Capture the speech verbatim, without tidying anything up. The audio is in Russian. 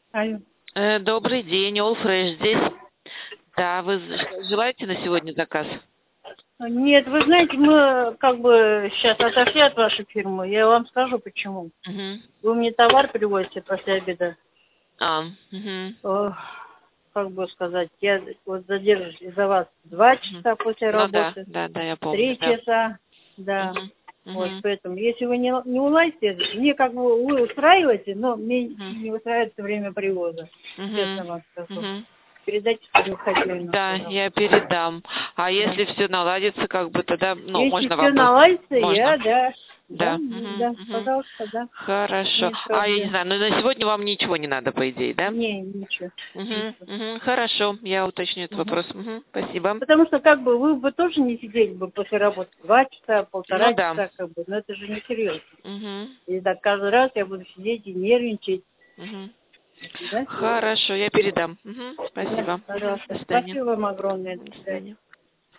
Алло. Э, Добрый день, All Fresh здесь. Да, вы з- желаете на сегодня заказ? Нет, вы знаете, мы как бы сейчас отошли от вашей фирмы. Я вам скажу почему. Мгм. Вы мне товар привозите после обеда. А, мгм. Ох, как бы сказать, я вот задержусь из-за вас два Мгм. часа после Ну да, работы, да, да, я помню, три да. часа, да. Мгм. Вот Мгм. поэтому, если вы не, не уладите это, мне как бы вы устраиваете, но мне Мгм. не устраивает время привоза. Честно Мгм. вам скажу. Мгм. Передайте свою хозяину, Да, пожалуйста. я передам. А Да. если все наладится, как бы тогда, ну, Если можно все вам будет? наладится, я, Можно. да, да, Да. Мгм. да, Мгм. пожалуйста, да, Хорошо. нет А я не проблем. знаю, ну на сегодня вам ничего не надо, по идее, да? Не, ничего, Угу, ничего. угу, хорошо, я уточню этот Мгм. вопрос. Угу, спасибо. Потому что как бы вы бы тоже не сидели бы после работы два часа, Ну полтора да. часа, как бы, но это же не серьезно. Угу, И так каждый раз я буду сидеть и нервничать, угу. да? Хорошо, я передам. Угу, Да, спасибо. Угу, до пожалуйста. свидания. Спасибо вам огромное. До До свидания. свидания.